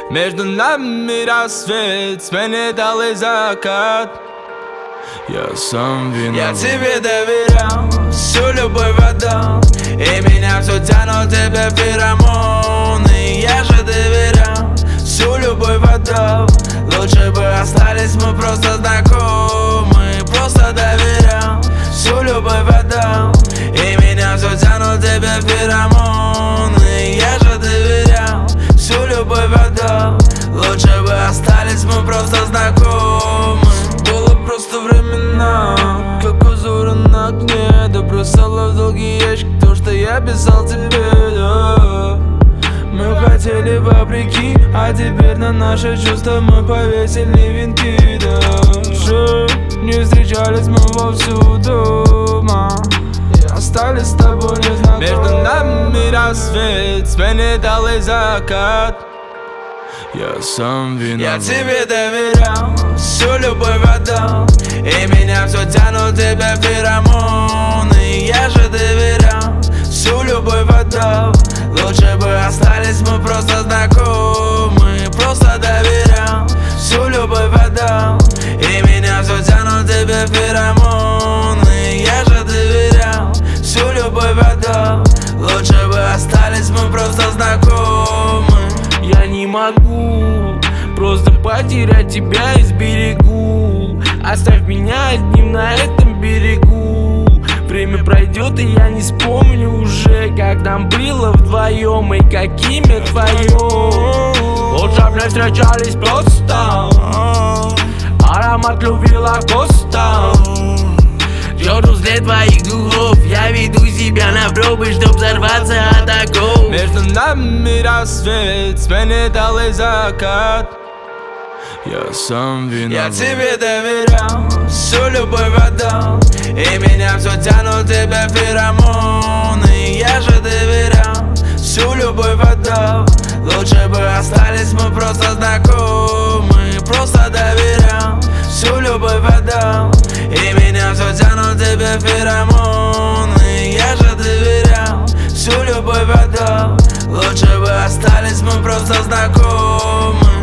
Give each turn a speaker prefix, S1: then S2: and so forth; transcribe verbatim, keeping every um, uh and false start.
S1: Между нами рассвет, сменит алый закат. Я сам виноват.
S2: Я тебе доверял, всю любовь отдал, и меня все тянут тебе феромоны. Я же доверял, всю любовь отдал, лучше бы остались мы просто знакомы. Просто доверял, всю любовь отдал, и меня все тянут тебе феромоны. Я же доверял, всю любовь отдал, лучше бы остались мы просто знакомы. Было просто времена, как узоры на окне. Ты бросала в долгий ящик то, что я писал тебе, да. Мы хотели вопреки, а теперь на наши чувства мы повесили венки. Даже не встречались мы вовсю дома, остались с тобой незнакомы.
S1: Между нами рассвет, сменит алый закат. Я сам виноват.
S2: Я тебе доверял, всю любовь отдал, и меня все тянут тебе феромоны. Я же доверял, всю любовь отдал, лучше бы остались мы просто знакомы. Просто доверял, всю любовь отдал, и меня все тянут тебе феромоны. Я же доверял, всю любовь отдал, лучше бы остались мы просто знакомы. Я не могу просто потерять тебя из берегу. Оставь меня одним на этом берегу. Время пройдет, и я не вспомню уже, как нам было вдвоем и какими твоем. Лучше б не встречались просто, аромат любви лакоста. Держу след твоих духов, я веду себя на пробы, чтоб взорваться от оков.
S1: Между нами рассвет, сменит алый закат. Я сам виноват.
S2: Я тебе доверял, всю любовь отдал, и меня все тянут тебе феромоны. Я же доверял, всю любовь отдал, лучше бы остались мы просто знакомы. Просто доверял, всю любовь отдал, и меня все тянут тебе феромоны. Я же доверял, всю любовь отдал, лучше бы остались мы просто знакомы.